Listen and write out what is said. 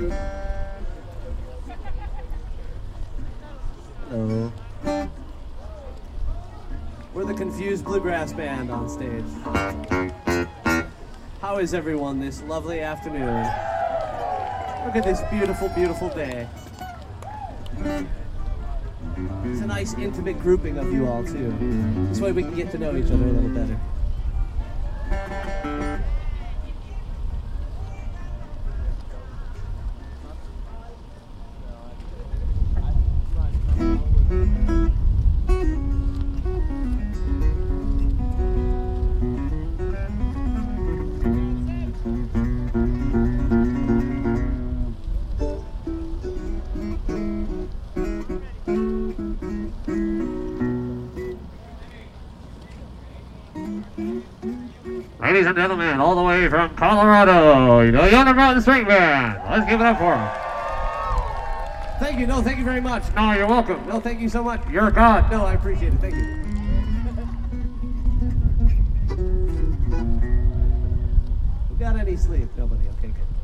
Hello. We're the Confused Bluegrass Band on stage. How is everyone this lovely afternoon? Look at this beautiful, beautiful day. It's a nice intimate grouping of you all too. This way we can get to know each other a little better. Ladies and gentlemen, all the way from Colorado, the Yonder Mountain String Band. Let's give it up for them. Thank you. No, thank you very much. No, you're welcome. No, thank you so much. You're a god. No, I appreciate it. Thank you. Who got any sleep? Nobody. Okay, good.